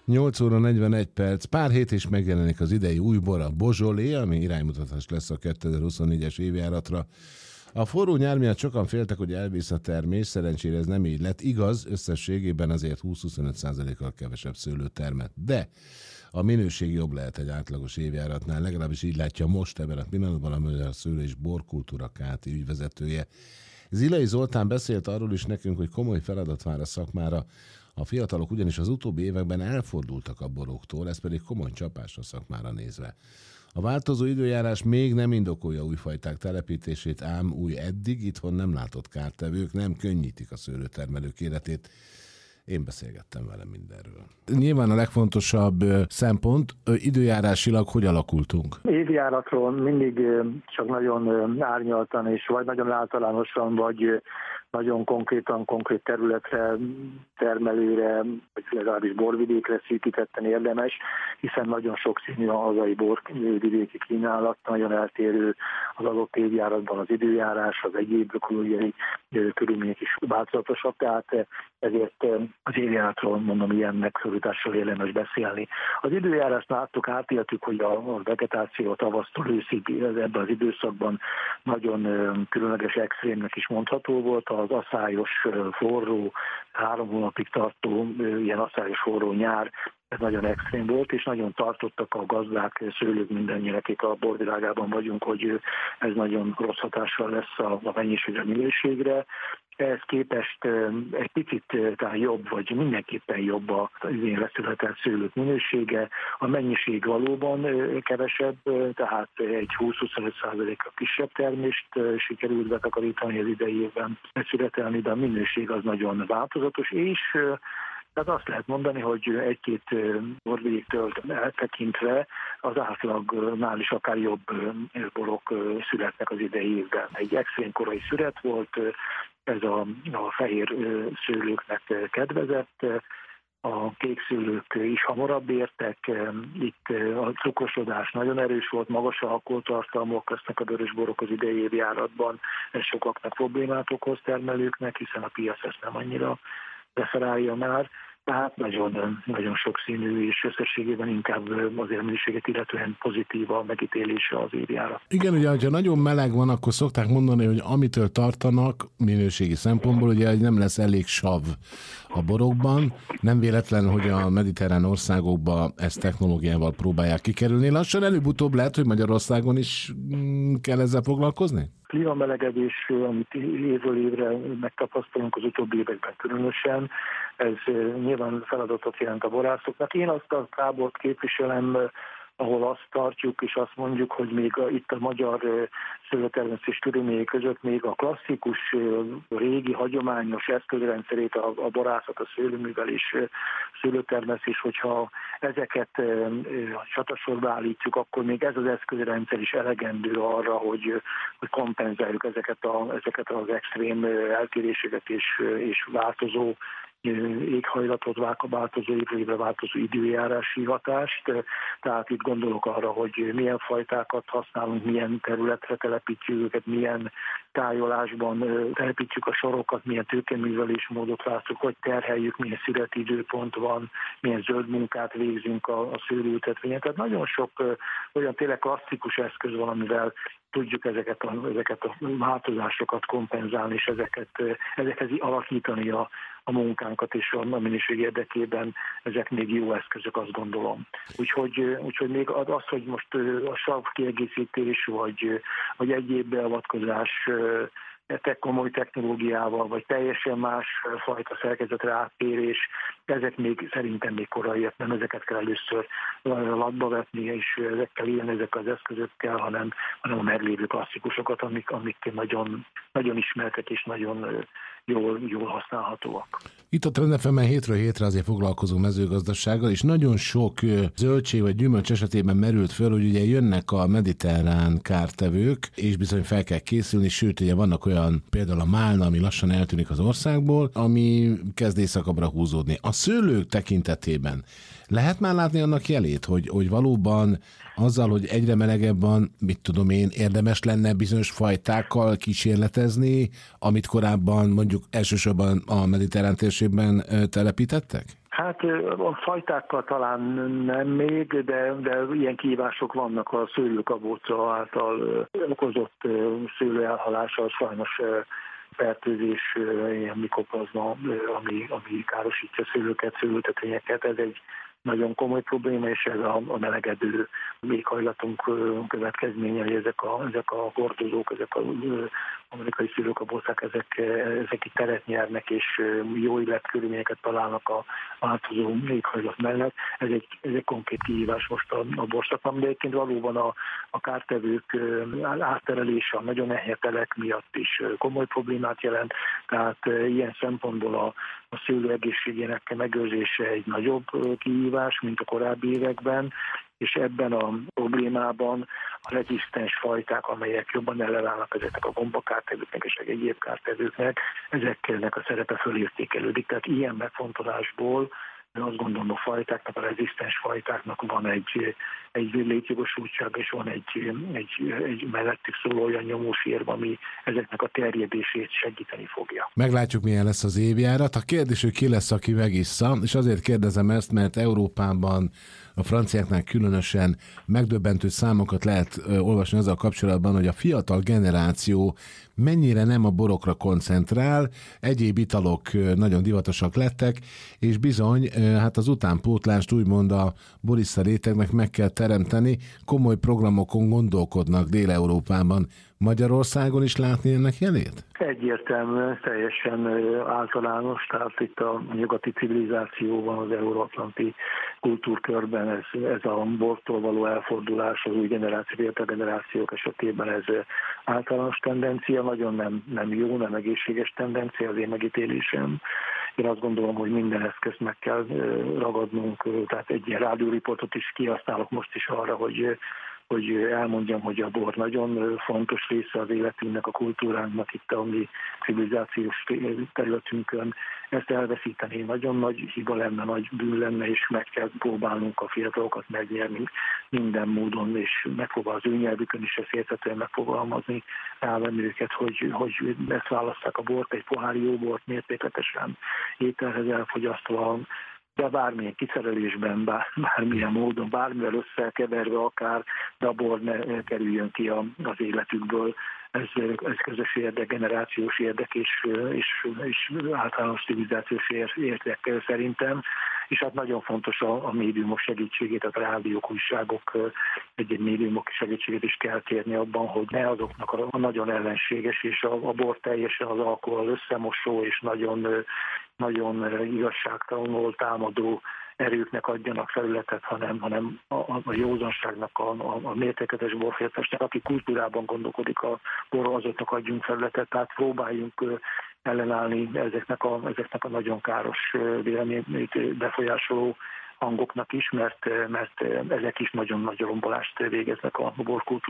8 óra 41 perc, pár hét is megjelenik az idei új bor, a Beaujolais, ami iránymutatás lesz a 2024-es évjáratra. A forró nyár miatt sokan féltek, hogy elvész a termés, szerencsére ez nem így lett. Igaz, összességében azért 20-25%-kal kevesebb szőlő termett. De a minőség jobb lehet egy átlagos évjáratnál, legalábbis így látja most ebben a pillanatban a Magyar Szőlő és Borkultúra Kft. Ügyvezetője. Zilai Zoltán beszélt arról is nekünk, hogy komoly feladat vár a szakmára. A fiatalok ugyanis az utóbbi években elfordultak a boroktól, ez pedig komoly csapás a szakmára nézve. A változó időjárás még nem indokolja új fajták telepítését, ám új eddig itthon nem látott kártevők nem könnyítik a szőlőtermelők életét. Én beszélgettem vele mindenről. Nyilván a legfontosabb szempont, időjárásilag hogy alakultunk? Évjáratról mindig csak nagyon árnyaltan és vagy nagyon általánosan, vagy nagyon konkrét területre, termelőre, vagy legalábbis borvidékre szűkítetten érdemes, hiszen nagyon sokszínű a hazai borvidéki kínálat, nagyon eltérő az adott évjáratban az időjárás, az egyéb ökológiai körülmények is változatosak, tehát ezért az évjáratról mondom ilyen megszorítással érdemes beszélni. Az időjárást láttuk, átéltük, hogy a vegetáció tavasztól őszig ebben az időszakban nagyon különleges extrémnek is mondható volt, az aszályos, forró, 3 hónapig tartó ilyen aszályos forró nyár, ez nagyon extrém volt, és nagyon tartottak a gazdák, szőlők, mindannyian, akik a borvilágában vagyunk, hogy ez nagyon rossz hatással lesz a mennyiségre, minőségre. Ehhez képest egy picit talán jobb, vagy mindenképpen jobb az idén született szőlők minősége. A mennyiség valóban kevesebb, tehát egy 20-25%-a kisebb termést sikerült betakarítani az idei évben születelni, de a minőség az nagyon változatos, és tehát azt lehet mondani, hogy egy-két borvidéktől eltekintve az átlagnál is akár jobb borok születnek az idei évben. Egy extrém korai szület volt, ez a fehér szőlőknek kedvezett, a kék szőlők is hamarabb értek, itt a cukrosodás nagyon erős volt, magas alkoholtartalmak lesznek a vörös borok az idei évjáratban, ez sokaknak problémát okoz termelőknek, hiszen a piac ezt nem annyira referálja már, tehát nagyon sokszínű és összességében inkább az élménységet illetően pozitív a megítélése az évjárat. Igen, ugye, ha nagyon meleg van, akkor szokták mondani, hogy amitől tartanak minőségi szempontból, ugye nem lesz elég sav a borokban. Nem véletlen, hogy a mediterrán országokban ezt technológiával próbálják kikerülni. Lassan előbb-utóbb lehet, hogy Magyarországon is kell ezzel foglalkozni? Klímamelegedés, amit évről évre megtapasztalunk az utóbbi években különösen, ez nyilván feladatot jelent a borászoknak. Én azt a tábort képviselem, ahol azt tartjuk és azt mondjuk, hogy még itt a magyar szőlőtermesztés körülményei között még a klasszikus, régi, hagyományos eszközrendszerét, a borászat, a szőlőművelés, szőlőtermesztés, hogyha ezeket csatasorba állítjuk, akkor még ez az eszközrendszer is elegendő arra, hogy kompenzáljuk ezeket az extrém eltéréseket és változó éghajlatot, változó évre változó időjárási hatást. Tehát itt gondolok arra, hogy milyen fajtákat használunk, milyen területre telepítjük őket, milyen tájolásban telepítjük a sorokat, milyen tőkeművelésmódot választjuk, hogy terheljük, milyen születi időpont van, milyen zöld munkát végzünk a szőlőültetvényen. Tehát nagyon sok olyan tényleg klasszikus eszköz van, amivel tudjuk ezeket a változásokat kompenzálni, és ezekhez alakítani a munkánkat, és a minőség érdekében ezek még jó eszközök, azt gondolom. Úgyhogy még az, hogy most a sav kiegészítés, vagy egyéb beavatkozás komoly technológiával, vagy teljesen más fajta szerkezetre áttérés, ezek még szerintem még koraiak, nem ezeket kell először latba vetni, és ezekkel élni, ezek az eszközökkel, hanem a meglévő klasszikusokat, amik nagyon, nagyon ismertek és nagyon jól használhatóak. Itt a Trend FM-en hétről hétre azért foglalkozó mezőgazdasággal, és nagyon sok zöldség vagy gyümölcs esetében merült föl, hogy ugye jönnek a mediterrán kártevők, és bizony fel kell készülni, sőt, ugye vannak olyan, például a málna, ami lassan eltűnik az országból, ami kezd északabbra húzódni. A szőlők tekintetében lehet már látni annak jelét, hogy valóban azzal, hogy egyre melegebb van, mit tudom én, érdemes lenne bizonyos fajtákkal kísérletezni, amit korábban mondjuk elsősorban a mediterrán térségben telepítettek? Hát a fajtákkal talán nem még, de ilyen kihívások vannak a szőlőkabóca által okozott szőlőelhalással, sajnos fertőzés, ilyen mikoplazma, ami károsítja szőlőket, szőlőtetvényeket. Ez egy nagyon komoly probléma, és ez a melegedő éghajlatunk következménye, hogy ezek a hordozók, ezek az amerikai szőlőkabócák, ezek itt teret nyernek, és jó életkörülményeket találnak a változó éghajlat mellett. Ez egy konkrét kihívás most a borszakban, de egyébként valóban a kártevők átterelése a nagyon enyhe telek miatt is komoly problémát jelent, tehát ilyen szempontból a szőlő egészségének megőrzése egy nagyobb kihívás, mint a korábbi években, és ebben a problémában a rezisztens fajták, amelyek jobban ellenállnak ezeknek a gombakártevőknek és egyéb kártevőknek, ezeknek a szerepe fölértékelődik. Tehát ilyen megfontolásból azt gondolom, a fajtáknak, a rezisztens fajtáknak van egy létjogosultság, és van egy mellettük szóló olyan nyomós érv, ami ezeknek a terjedését segíteni fogja. Meglátjuk, milyen lesz az évjárat. A kérdés, hogy ki lesz, aki megissza, és azért kérdezem ezt, mert Európában a franciáknál különösen megdöbbentő számokat lehet olvasni azzal kapcsolatban, hogy a fiatal generáció mennyire nem a borokra koncentrál, egyéb italok nagyon divatosak lettek, és bizony, hát az utánpótlást úgymond a borista rétegnek meg kell teremteni, komoly programokon gondolkodnak Dél-Európában. Magyarországon is látni ennek jelét? Egyértelműen, teljesen általános, tehát itt a nyugati civilizációban, az euróatlanti kultúrkörben ez a bortól való elfordulás az új generáció, fiatal generációk esetében ez általános tendencia, nagyon nem jó, nem egészséges tendencia az én megítélésem. Én azt gondolom, hogy minden eszközt meg kell ragadnunk, tehát egy ilyen rádióriportot is kihasználok most is arra, hogy elmondjam, hogy a bor nagyon fontos része az életünknek, a kultúránknak itt a mi civilizációs területünkön. Ezt elveszíteni nagyon nagy hiba lenne, nagy bűn lenne, és meg kell próbálnunk a fiatalokat megnyerni minden módon, és megpróbál az ő nyelvükön is ezt érthetően megfogalmazni, rávenni őket, hogy ezt válasszák a bort, egy pohár jó bort mértékletesen ételhez elfogyasztva, de bármilyen kiszerelésben, bármilyen módon, bármivel összekeverve akár, de a bor ne kerüljön ki az életükből. Ez közös érdek, generációs érdek és általános civilizációs érdek szerintem. És hát nagyon fontos a médiumok segítségét, a rádiók, újságok, egy médiumok segítségét is kell kérni abban, hogy ne azoknak a nagyon ellenséges és a bor teljesen az alkohol összemosó és nagyon igazságtalanul támadó erőknek adjanak felületet, hanem a józanságnak, a mértéketes borfogyasztásnak, aki kultúrában gondolkodik a borról, azoknak adjunk felületet, tehát próbáljunk ellenállni ezeknek a nagyon káros véleményét befolyásoló hangoknak is, mert ezek is nagyon nagy rombolást végeznek a borkultúrában.